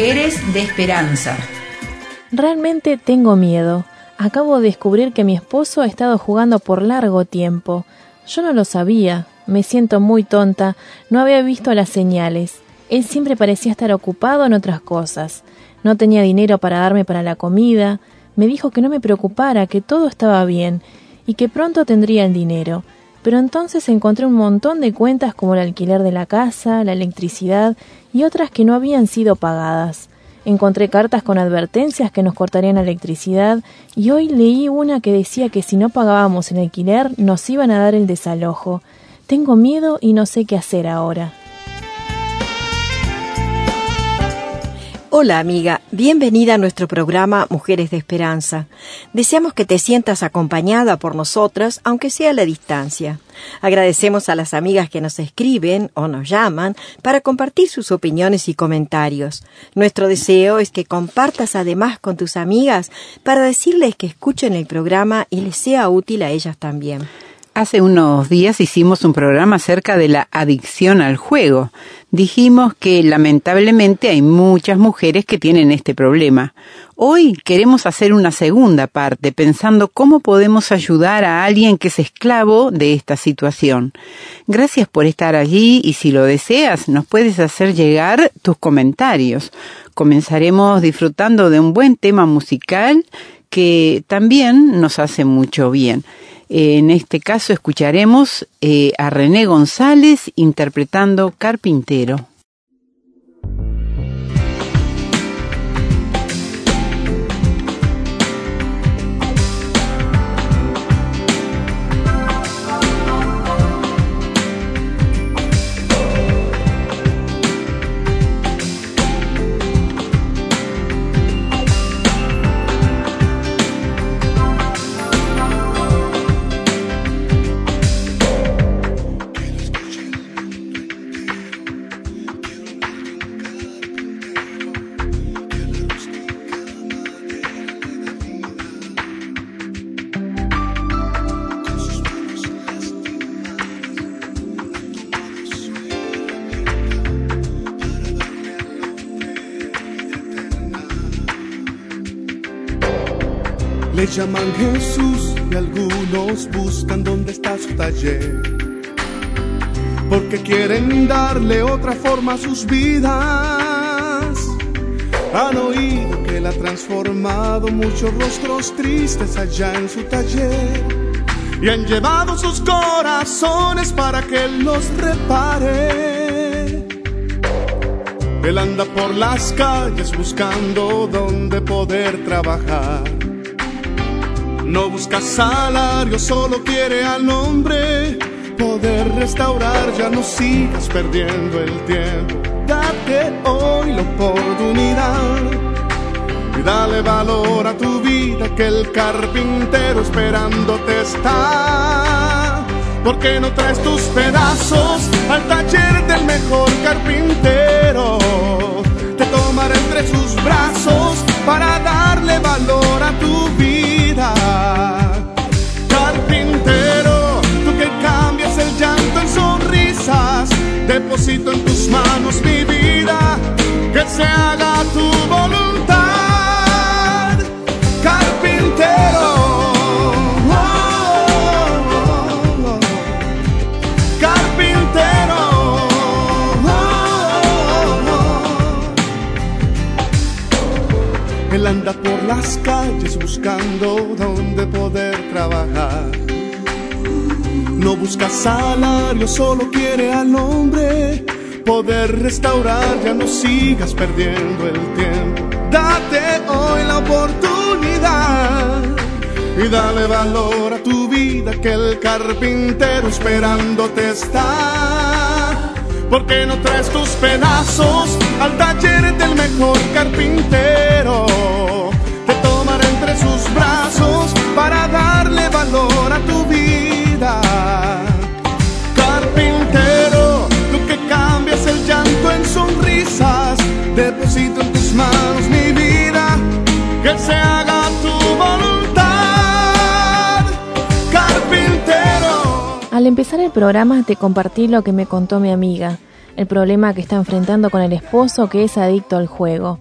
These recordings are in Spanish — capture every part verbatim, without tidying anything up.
Mujeres de Esperanza. Realmente tengo miedo. Acabo de descubrir que mi esposo ha estado jugando por largo tiempo. Yo no lo sabía. Me siento muy tonta. No había visto las señales. Él siempre parecía estar ocupado en otras cosas. No tenía dinero para darme para la comida. Me dijo que no me preocupara, que todo estaba bien y que pronto tendría el dinero. Pero entonces encontré un montón de cuentas como el alquiler de la casa, la electricidad y otras que no habían sido pagadas. Encontré cartas con advertencias que nos cortarían la electricidad y hoy leí una que decía que si no pagábamos el alquiler nos iban a dar el desalojo. Tengo miedo y no sé qué hacer ahora. Hola amiga, bienvenida a nuestro programa Mujeres de Esperanza. Deseamos que te sientas acompañada por nosotras, aunque sea a la distancia. Agradecemos a las amigas que nos escriben o nos llaman para compartir sus opiniones y comentarios. Nuestro deseo es que compartas además con tus amigas para decirles que escuchen el programa y les sea útil a ellas también. Hace unos días hicimos un programa acerca de la adicción al juego. Dijimos que lamentablemente hay muchas mujeres que tienen este problema. Hoy queremos hacer una segunda parte pensando cómo podemos ayudar a alguien que es esclavo de esta situación. Gracias por estar allí y si lo deseas nos puedes hacer llegar tus comentarios. Comenzaremos disfrutando de un buen tema musical que también nos hace mucho bien. En este caso escucharemos eh, a René González interpretando Carpintero. Le llaman Jesús y algunos buscan dónde está su taller, porque quieren darle otra forma a sus vidas. Han oído que él ha transformado muchos rostros tristes allá en su taller y han llevado sus corazones para que él los repare. Él anda por las calles buscando dónde poder trabajar. No busca salario, solo quiere al hombre poder restaurar. Ya no sigas perdiendo el tiempo, date hoy la oportunidad y dale valor a tu vida, que el carpintero esperándote está. ¿Por qué no traes tus pedazos al taller del mejor carpintero? Te tomará entre sus brazos para darle valor a tu vida. Carpintero, tú que cambias el llanto en sonrisas, deposito en tus manos mi vida, que se haga tu voluntad. Carpintero, oh, oh, oh. Carpintero, oh, oh, oh. Él anda por las calles buscando dónde poder trabajar. No busca salario, solo quiere al hombre poder restaurar. Ya no sigas perdiendo el tiempo, date hoy la oportunidad y dale valor a tu vida, que el carpintero esperándote está. ¿Por qué no traes tus pedazos al taller del mejor carpintero? Te tomará entre sus brazos para darle valor a tu vida. Carpintero, tú que cambias el llanto en sonrisas, deposito en tus manos mi vida, que se haga tu voluntad. Carpintero. Al empezar el programa te compartí lo que me contó mi amiga, el problema que está enfrentando con el esposo que es adicto al juego.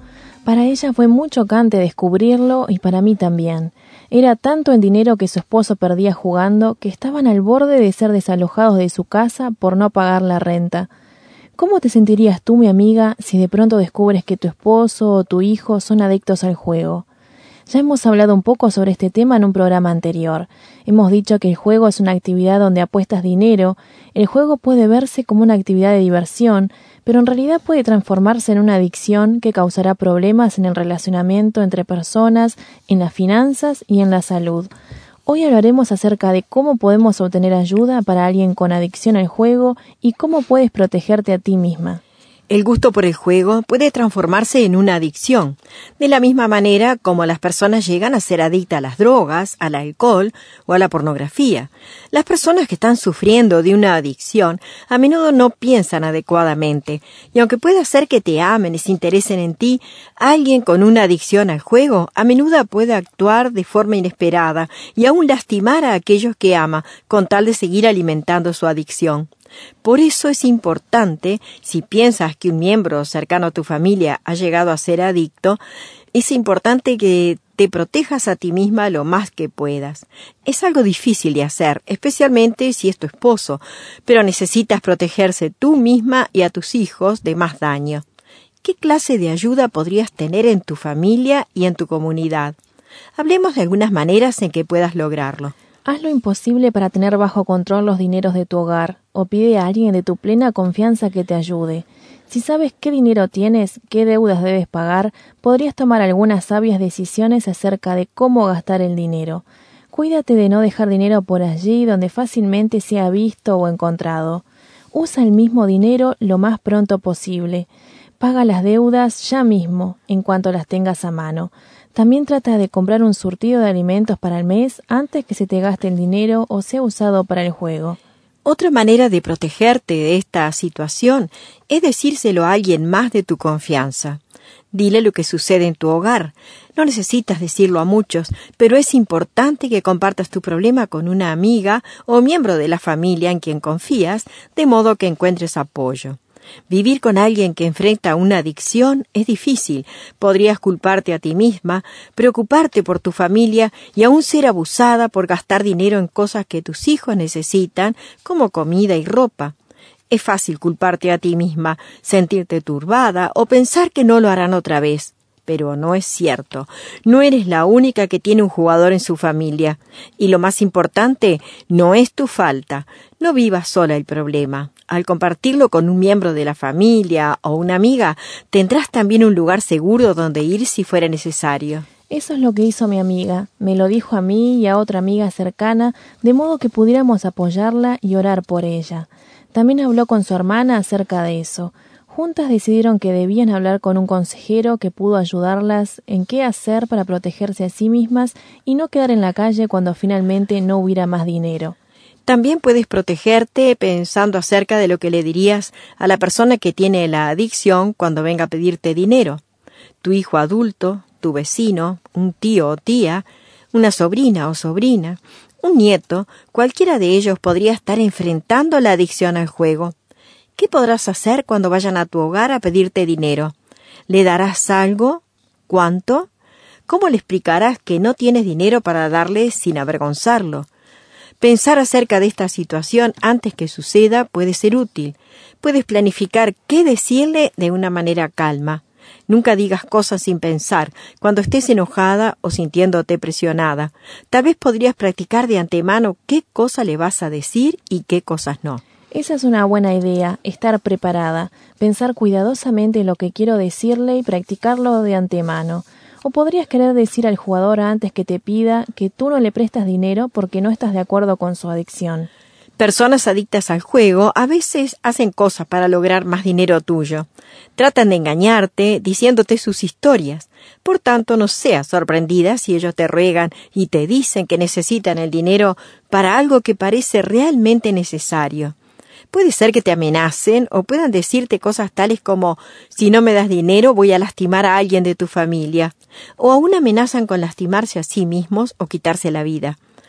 Para ella fue muy chocante descubrirlo y para mí también. Era tanto el dinero que su esposo perdía jugando que estaban al borde de ser desalojados de su casa por no pagar la renta. ¿Cómo te sentirías tú, mi amiga, si de pronto descubres que tu esposo o tu hijo son adictos al juego? Ya hemos hablado un poco sobre este tema en un programa anterior. Hemos dicho que el juego es una actividad donde apuestas dinero. El juego puede verse como una actividad de diversión, pero en realidad puede transformarse en una adicción que causará problemas en el relacionamiento entre personas, en las finanzas y en la salud. Hoy hablaremos acerca de cómo podemos obtener ayuda para alguien con adicción al juego y cómo puedes protegerte a ti misma. El gusto por el juego puede transformarse en una adicción, de la misma manera como las personas llegan a ser adictas a las drogas, al alcohol o a la pornografía. Las personas que están sufriendo de una adicción a menudo no piensan adecuadamente, y aunque pueda ser que te amen y se interesen en ti, alguien con una adicción al juego a menudo puede actuar de forma inesperada y aún lastimar a aquellos que ama con tal de seguir alimentando su adicción. Por eso es importante, si piensas que un miembro cercano a tu familia ha llegado a ser adicto, es importante que te protejas a ti misma lo más que puedas. Es algo difícil de hacer, especialmente si es tu esposo, pero necesitas protegerse tú misma y a tus hijos de más daño. ¿Qué clase de ayuda podrías tener en tu familia y en tu comunidad? Hablemos de algunas maneras en que puedas lograrlo. Haz lo imposible para tener bajo control los dineros de tu hogar, o pide a alguien de tu plena confianza que te ayude. Si sabes qué dinero tienes, qué deudas debes pagar, podrías tomar algunas sabias decisiones acerca de cómo gastar el dinero. Cuídate de no dejar dinero por allí donde fácilmente sea visto o encontrado. Usa el mismo dinero lo más pronto posible. Paga las deudas ya mismo, en cuanto las tengas a mano. También trata de comprar un surtido de alimentos para el mes antes que se te gaste el dinero o sea usado para el juego. Otra manera de protegerte de esta situación es decírselo a alguien más de tu confianza. Dile lo que sucede en tu hogar. No necesitas decirlo a muchos, pero es importante que compartas tu problema con una amiga o miembro de la familia en quien confías, de modo que encuentres apoyo. Vivir con alguien que enfrenta una adicción es difícil. Podrías culparte a ti misma, preocuparte por tu familia y aún ser abusada por gastar dinero en cosas que tus hijos necesitan, como comida y ropa. Es fácil culparte a ti misma, sentirte turbada o pensar que no lo harán otra vez. Pero no es cierto. No eres la única que tiene un jugador en su familia. Y lo más importante, no es tu falta. No vivas sola el problema. Al compartirlo con un miembro de la familia o una amiga, tendrás también un lugar seguro donde ir si fuera necesario. Eso es lo que hizo mi amiga. Me lo dijo a mí y a otra amiga cercana, de modo que pudiéramos apoyarla y orar por ella. También habló con su hermana acerca de eso. Juntas decidieron que debían hablar con un consejero que pudo ayudarlas en qué hacer para protegerse a sí mismas y no quedar en la calle cuando finalmente no hubiera más dinero. También puedes protegerte pensando acerca de lo que le dirías a la persona que tiene la adicción cuando venga a pedirte dinero. Tu hijo adulto, tu vecino, un tío o tía, una sobrina o sobrina, un nieto, cualquiera de ellos podría estar enfrentando la adicción al juego. ¿Qué podrás hacer cuando vayan a tu hogar a pedirte dinero? ¿Le darás algo? ¿Cuánto? ¿Cómo le explicarás que no tienes dinero para darle sin avergonzarlo? Pensar acerca de esta situación antes que suceda puede ser útil. Puedes planificar qué decirle de una manera calma. Nunca digas cosas sin pensar, cuando estés enojada o sintiéndote presionada. Tal vez podrías practicar de antemano qué cosa le vas a decir y qué cosas no. Esa es una buena idea, estar preparada, pensar cuidadosamente en lo que quiero decirle y practicarlo de antemano. O podrías querer decir al jugador antes que te pida que tú no le prestas dinero porque no estás de acuerdo con su adicción. Personas adictas al juego a veces hacen cosas para lograr más dinero tuyo. Tratan de engañarte diciéndote sus historias. Por tanto, no seas sorprendida si ellos te ruegan y te dicen que necesitan el dinero para algo que parece realmente necesario. Puede ser que te amenacen o puedan decirte cosas tales como «si no me das dinero voy a lastimar a alguien de tu familia», o aún amenazan con lastimarse a sí mismos o quitarse la vida.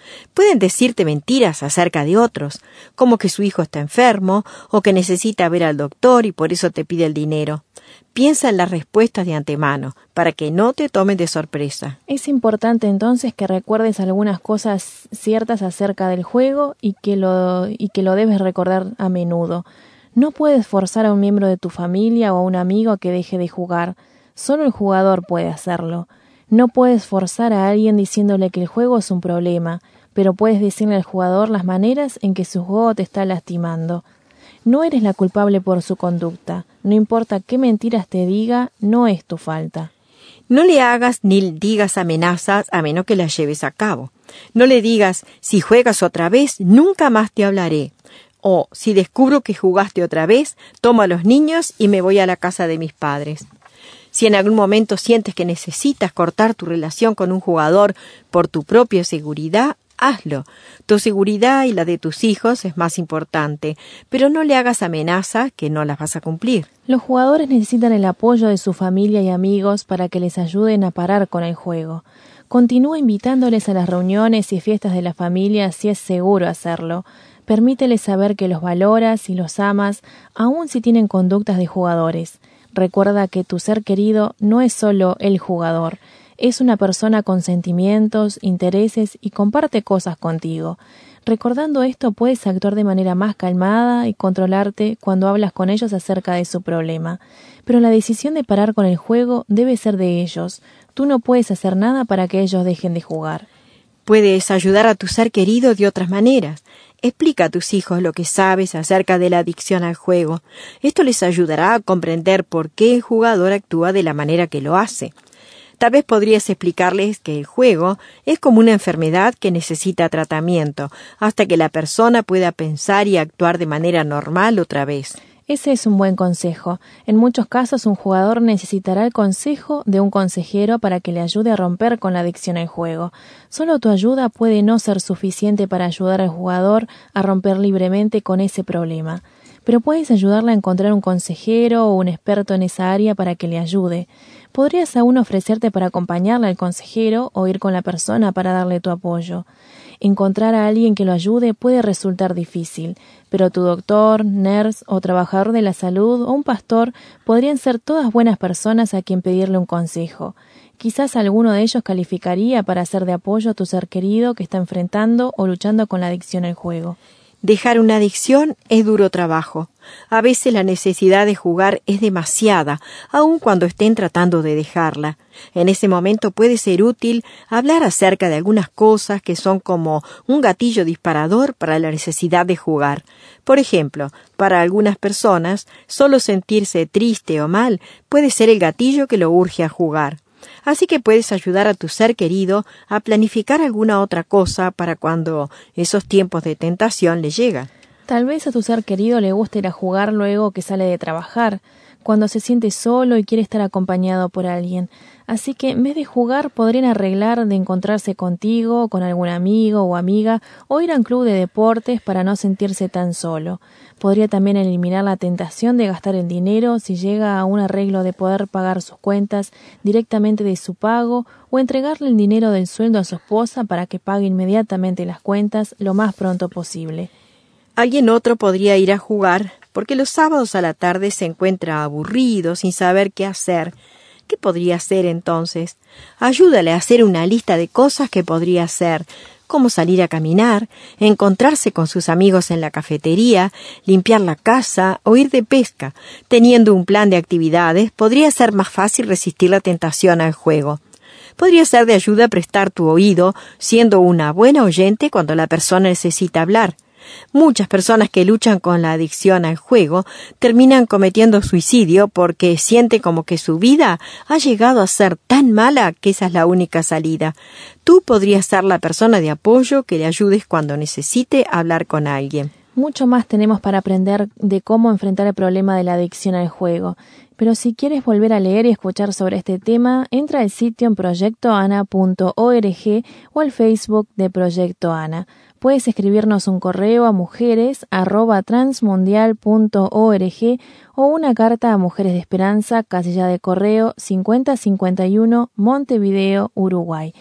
Pueden decirte mentiras acerca de otros, como que su hijo está enfermo o que necesita ver al doctor y por eso te pide el dinero. Piensa en las respuestas de antemano, para que no te tomen de sorpresa. Es importante entonces que recuerdes algunas cosas ciertas acerca del juego y que lo, y que lo debes recordar a menudo. No puedes forzar a un miembro de tu familia o a un amigo a que deje de jugar. Solo el jugador puede hacerlo. No puedes forzar a alguien diciéndole que el juego es un problema, pero puedes decirle al jugador las maneras en que su juego te está lastimando. No eres la culpable por su conducta. No importa qué mentiras te diga, no es tu falta. No le hagas ni digas amenazas a menos que las lleves a cabo. No le digas, si juegas otra vez, nunca más te hablaré. O, si descubro que jugaste otra vez, tomo a los niños y me voy a la casa de mis padres. Si en algún momento sientes que necesitas cortar tu relación con un jugador por tu propia seguridad, hazlo. Tu seguridad y la de tus hijos es más importante, pero no le hagas amenazas que no las vas a cumplir. Los jugadores necesitan el apoyo de su familia y amigos para que les ayuden a parar con el juego. Continúa invitándoles a las reuniones y fiestas de la familia si es seguro hacerlo. Permíteles saber que los valoras y los amas, aun si tienen conductas de jugadores. Recuerda que tu ser querido no es solo el jugador. Es una persona con sentimientos, intereses y comparte cosas contigo. Recordando esto, puedes actuar de manera más calmada y controlarte cuando hablas con ellos acerca de su problema. Pero la decisión de parar con el juego debe ser de ellos. Tú no puedes hacer nada para que ellos dejen de jugar. Puedes ayudar a tu ser querido de otras maneras. Explica a tus hijos lo que sabes acerca de la adicción al juego. Esto les ayudará a comprender por qué el jugador actúa de la manera que lo hace. Tal vez podrías explicarles que el juego es como una enfermedad que necesita tratamiento, hasta que la persona pueda pensar y actuar de manera normal otra vez. Ese es un buen consejo. En muchos casos, un jugador necesitará el consejo de un consejero para que le ayude a romper con la adicción al juego. Solo tu ayuda puede no ser suficiente para ayudar al jugador a romper libremente con ese problema. Pero puedes ayudarle a encontrar un consejero o un experto en esa área para que le ayude. Podrías aún ofrecerte para acompañarle al consejero o ir con la persona para darle tu apoyo. Encontrar a alguien que lo ayude puede resultar difícil, pero tu doctor, nurse o trabajador de la salud o un pastor podrían ser todas buenas personas a quien pedirle un consejo. Quizás alguno de ellos calificaría para ser de apoyo a tu ser querido que está enfrentando o luchando con la adicción al juego. Dejar una adicción es duro trabajo. A veces la necesidad de jugar es demasiada, aun cuando estén tratando de dejarla. En ese momento puede ser útil hablar acerca de algunas cosas que son como un gatillo disparador para la necesidad de jugar. Por ejemplo, para algunas personas, solo sentirse triste o mal puede ser el gatillo que lo urge a jugar. Así que puedes ayudar a tu ser querido a planificar alguna otra cosa para cuando esos tiempos de tentación le llegan. Tal vez a tu ser querido le guste ir a jugar luego que sale de trabajar, cuando se siente solo y quiere estar acompañado por alguien. Así que en vez de jugar podrían arreglar de encontrarse contigo, con algún amigo o amiga, o ir a un club de deportes para no sentirse tan solo. Podría también eliminar la tentación de gastar el dinero si llega a un arreglo de poder pagar sus cuentas directamente de su pago o entregarle el dinero del sueldo a su esposa para que pague inmediatamente las cuentas lo más pronto posible. Alguien otro podría ir a jugar porque los sábados a la tarde se encuentra aburrido, sin saber qué hacer. ¿Qué podría hacer entonces? Ayúdale a hacer una lista de cosas que podría hacer, como salir a caminar, encontrarse con sus amigos en la cafetería, limpiar la casa o ir de pesca. Teniendo un plan de actividades, podría ser más fácil resistir la tentación al juego. Podría ser de ayuda prestar tu oído, siendo una buena oyente cuando la persona necesita hablar. Muchas personas que luchan con la adicción al juego terminan cometiendo suicidio porque sienten como que su vida ha llegado a ser tan mala que esa es la única salida. Tú podrías ser la persona de apoyo que le ayudes cuando necesite hablar con alguien. Mucho más tenemos para aprender de cómo enfrentar el problema de la adicción al juego. Pero si quieres volver a leer y escuchar sobre este tema, entra al sitio en proyecto ana punto org o al Facebook de Proyecto Ana. Puedes escribirnos un correo a mujeres arroba transmundial punto org o una carta a Mujeres de Esperanza, casilla de correo cincuenta cincuenta y uno, Montevideo, Uruguay.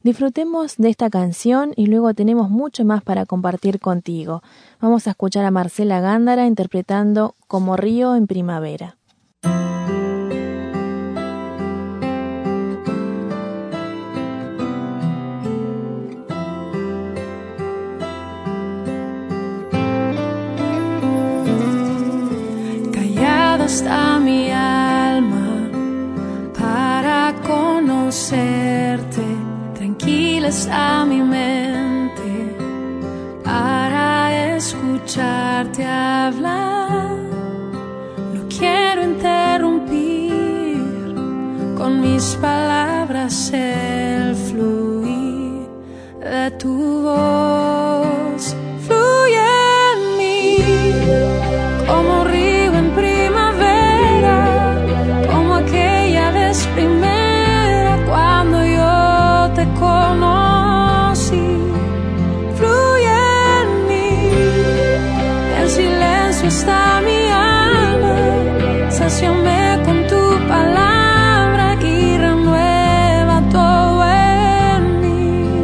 Disfrutemos de esta canción y luego tenemos mucho más para compartir contigo. Vamos a escuchar a Marcela Gándara interpretando Como río en primavera. Callada está mi alma para conocerte, tranquila está mi mente para escucharte hablar. No quiero interrumpir con mis palabras el fluir de tu voz. Fluye en mí como río en primavera, como aquella vez primera cuando yo te conocí. Fluye en mí, en silencio está mi alma, sáciame con tu palabra y renueva todo en mí.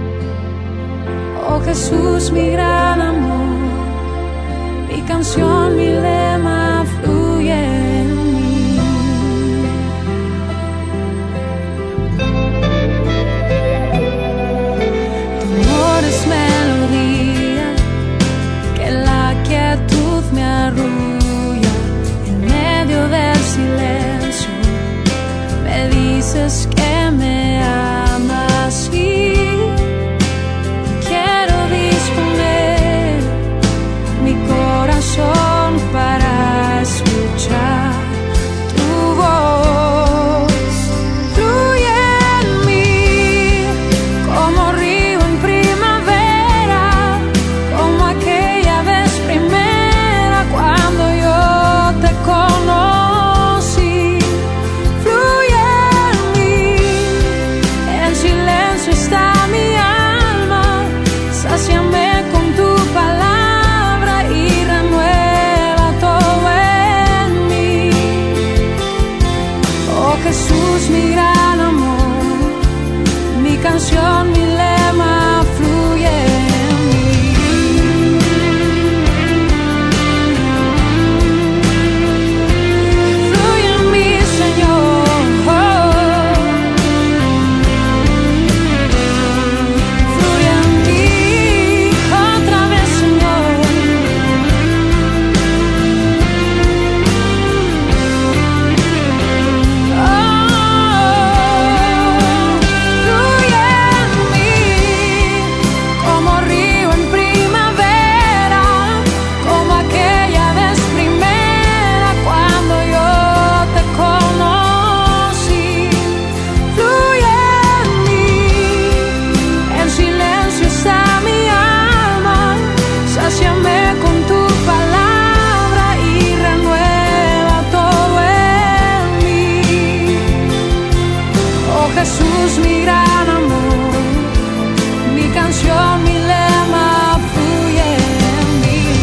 Oh Jesús, mi gran amor, mi canción, mi lema, fluye en mí. Tu amor es melodía que la quietud me arrulla. En medio del silencio me dices que me amas y quiero disponer mi corazón para escuchar tu voz. Fluye en mí como río en primavera, como aquella vez primera cuando yo te conocí. Fluye en mí, en silencio está mi alma, sáciame con tu palabra y renueva todo en mí. Oh Jesús, mi gran amor, mi canción, mi lema, fluye en mí. Fluye en mí, Señor. Oh. Fluye en mí otra vez, Señor. Oh, fluye en mí como río en primavera, como aquella vez primera cuando yo te conocí. Fluye en mí, en silencio está mi alma, sáciame con tu palabra y renueva todo en mí. Oh Jesús, mi gran amor, mi canción, mi lema, fluye en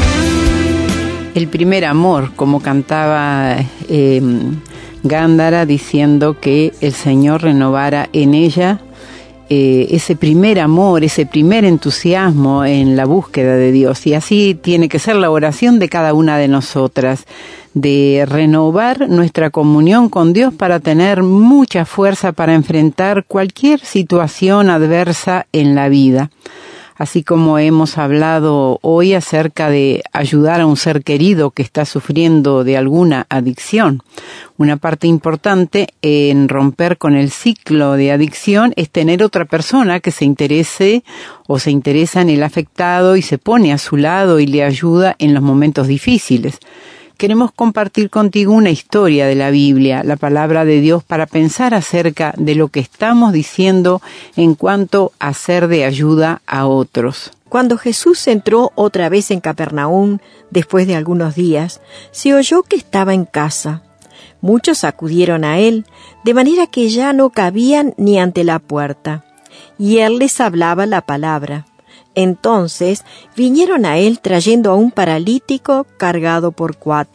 mí. El primer amor, como cantaba eh, Gándara, diciendo que el Señor renovara en ella eh, ese primer amor, ese primer entusiasmo en la búsqueda de Dios. Y así tiene que ser la oración de cada una de nosotras, de renovar nuestra comunión con Dios para tener mucha fuerza para enfrentar cualquier situación adversa en la vida. Así como hemos hablado hoy acerca de ayudar a un ser querido que está sufriendo de alguna adicción. Una parte importante en romper con el ciclo de adicción es tener otra persona que se interese o se interesa en el afectado y se pone a su lado y le ayuda en los momentos difíciles. Queremos compartir contigo una historia de la Biblia, la palabra de Dios, para pensar acerca de lo que estamos diciendo en cuanto a ser de ayuda a otros. Cuando Jesús entró otra vez en Capernaum, después de algunos días, se oyó que estaba en casa. Muchos acudieron a él, de manera que ya no cabían ni ante la puerta, y él les hablaba la palabra. Entonces vinieron a él trayendo a un paralítico cargado por cuatro.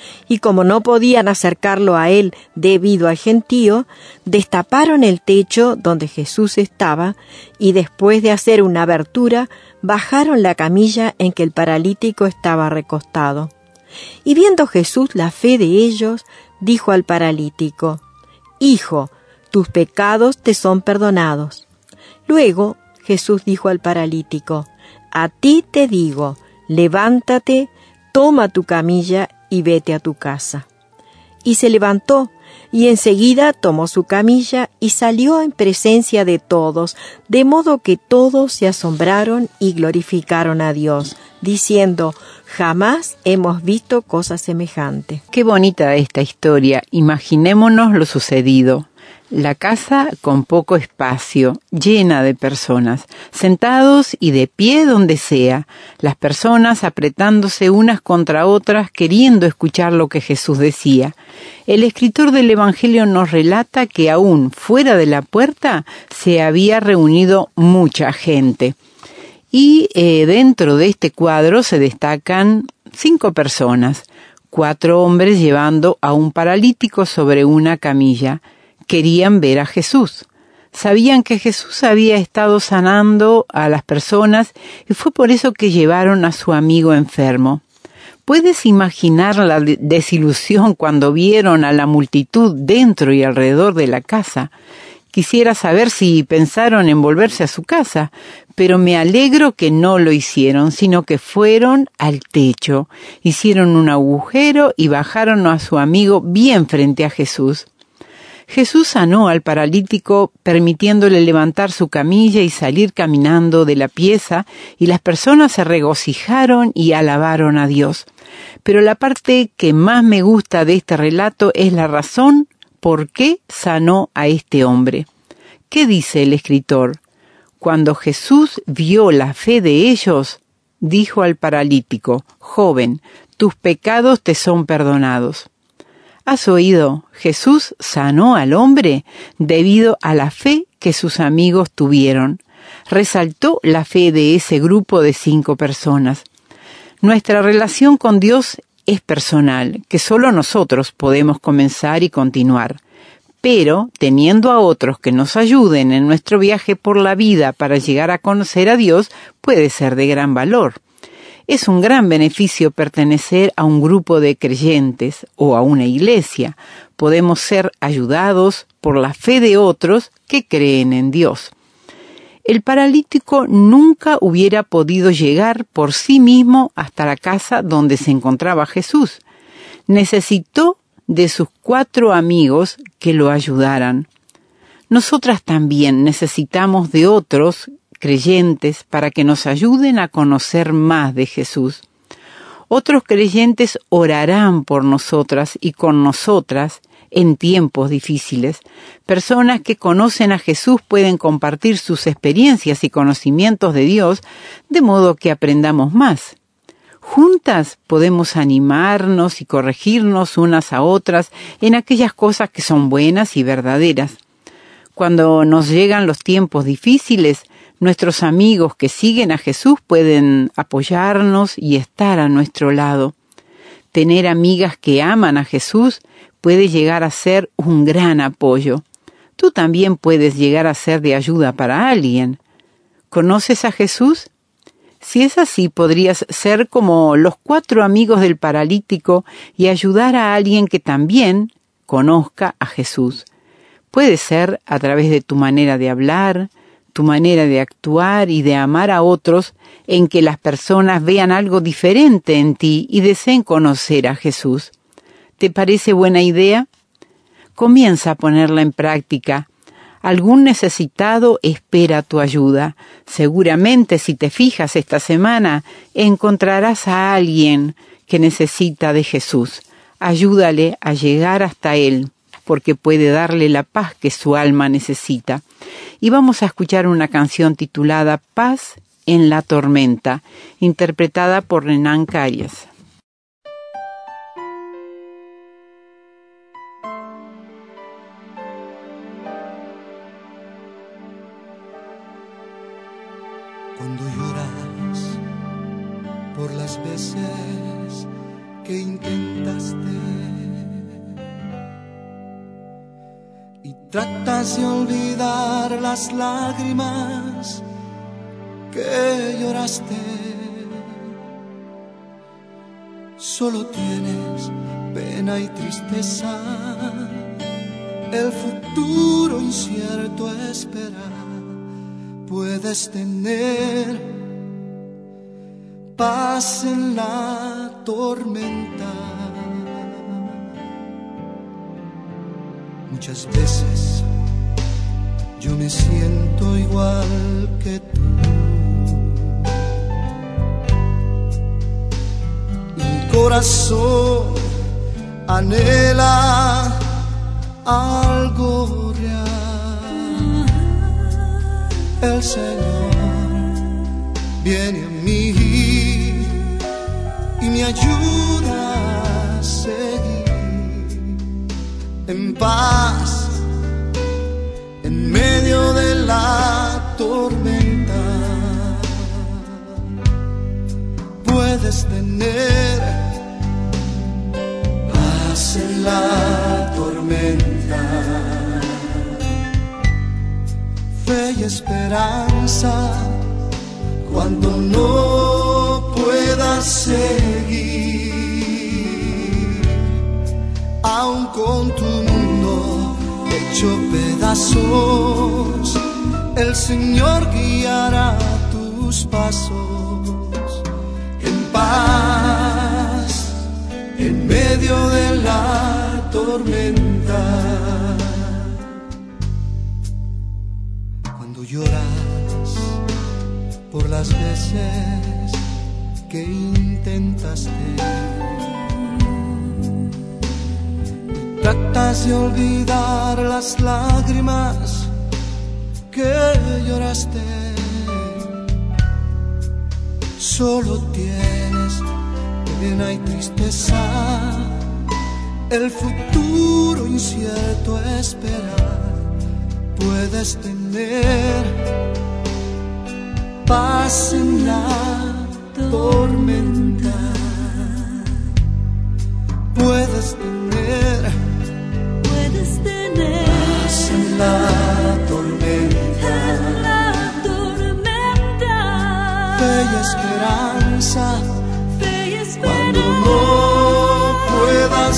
y como no podían acercarlo a él debido al gentío, destaparon el techo donde Jesús estaba y después de hacer una abertura, bajaron la camilla en que el paralítico estaba recostado. Y viendo Jesús la fe de ellos, dijo al paralítico: «Hijo, tus pecados te son perdonados». Luego Jesús dijo al paralítico: «A ti te digo, levántate, toma tu camilla y vete a tu casa». Y se levantó, y enseguida tomó su camilla y salió en presencia de todos, de modo que todos se asombraron y glorificaron a Dios, diciendo: «Jamás hemos visto cosa semejante». Qué bonita esta historia. Imaginémonos lo sucedido. La casa con poco espacio, llena de personas, sentados y de pie donde sea, las personas apretándose unas contra otras queriendo escuchar lo que Jesús decía. El escritor del Evangelio nos relata que aún fuera de la puerta se había reunido mucha gente. Y eh, dentro de este cuadro se destacan cinco personas, cuatro hombres llevando a un paralítico sobre una camilla. Querían ver a Jesús. Sabían que Jesús había estado sanando a las personas y fue por eso que llevaron a su amigo enfermo. ¿Puedes imaginar la desilusión cuando vieron a la multitud dentro y alrededor de la casa? Quisiera saber si pensaron en volverse a su casa, pero me alegro que no lo hicieron, sino que fueron al techo, hicieron un agujero y bajaron a su amigo bien frente a Jesús. Jesús sanó al paralítico permitiéndole levantar su camilla y salir caminando de la pieza, y las personas se regocijaron y alabaron a Dios. Pero la parte que más me gusta de este relato es la razón por qué sanó a este hombre. ¿Qué dice el escritor? Cuando Jesús vio la fe de ellos, dijo al paralítico: «Joven, tus pecados te son perdonados». ¿Has oído? Jesús sanó al hombre debido a la fe que sus amigos tuvieron. Resaltó la fe de ese grupo de cinco personas. Nuestra relación con Dios es personal, que solo nosotros podemos comenzar y continuar. Pero, teniendo a otros que nos ayuden en nuestro viaje por la vida para llegar a conocer a Dios, puede ser de gran valor. Es un gran beneficio pertenecer a un grupo de creyentes o a una iglesia. Podemos ser ayudados por la fe de otros que creen en Dios. El paralítico nunca hubiera podido llegar por sí mismo hasta la casa donde se encontraba Jesús. Necesitó de sus cuatro amigos que lo ayudaran. Nosotras también necesitamos de otros creyentes para que nos ayuden a conocer más de Jesús. Otros creyentes orarán por nosotras y con nosotras en tiempos difíciles. Personas que conocen a Jesús pueden compartir sus experiencias y conocimientos de Dios, de modo que aprendamos más. Juntas podemos animarnos y corregirnos unas a otras en aquellas cosas que son buenas y verdaderas. Cuando nos llegan los tiempos difíciles, nuestros amigos que siguen a Jesús pueden apoyarnos y estar a nuestro lado. Tener amigas que aman a Jesús puede llegar a ser un gran apoyo. Tú también puedes llegar a ser de ayuda para alguien. ¿Conoces a Jesús? Si es así, podrías ser como los cuatro amigos del paralítico y ayudar a alguien que también conozca a Jesús. Puede ser a través de tu manera de hablar, tu manera de actuar y de amar a otros, en que las personas vean algo diferente en ti y deseen conocer a Jesús. ¿Te parece buena idea? Comienza a ponerla en práctica. Algún necesitado espera tu ayuda. Seguramente, si te fijas esta semana, encontrarás a alguien que necesita de Jesús. Ayúdale a llegar hasta Él, porque puede darle la paz que su alma necesita. Y vamos a escuchar una canción titulada Paz en la tormenta, interpretada por Renan Caries. Cuando lloras por las veces que intentaste y tratas de olvidar las lágrimas que lloraste. Solo tienes pena y tristeza, el futuro incierto espera. Puedes tener paz en la tormenta. Muchas veces yo me siento igual que tú. Mi corazón anhela algo real. El Señor viene a mí y me ayuda a seguir en paz en medio de la tormenta. Puedes tener paz en la tormenta, fe y esperanza cuando no puedas seguir, aun con tu mundo hecho pedazos, el Señor guiará tus pasos en paz en medio de la tormenta. Cuando lloras por las veces que intentaste y tratas de olvidar las lágrimas que lloraste, solo tienes pena y tristeza, el futuro incierto esperar. Puedes tener paz en la tormenta, puedes tener, puedes tener paz en la tormenta, en la tormenta, fe y esperanza, fe y esperanza, cuando no puedas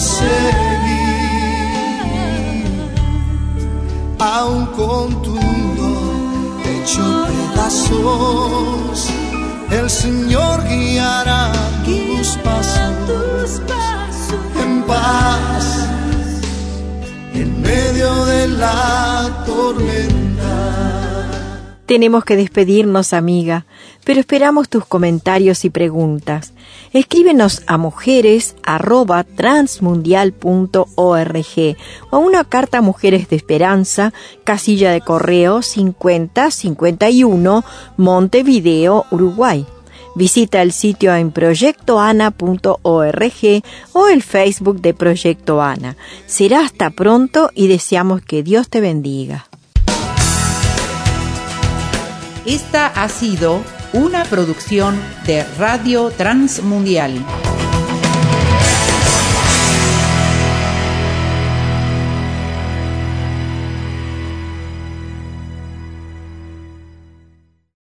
seguir, aun con tu mundo hecho pedazos, el Señor guiará tus pasos en paz en medio de la tormenta. Tenemos que despedirnos, amiga, pero esperamos tus comentarios y preguntas. Escríbenos a mujeres arroba transmundial punto org o a una carta a Mujeres de Esperanza, casilla de correo cincuenta cincuenta y uno, Montevideo, Uruguay. Visita el sitio en proyecto ana punto org o el Facebook de Proyecto Ana. Será hasta pronto y deseamos que Dios te bendiga. Esta ha sido una producción de Radio Transmundial.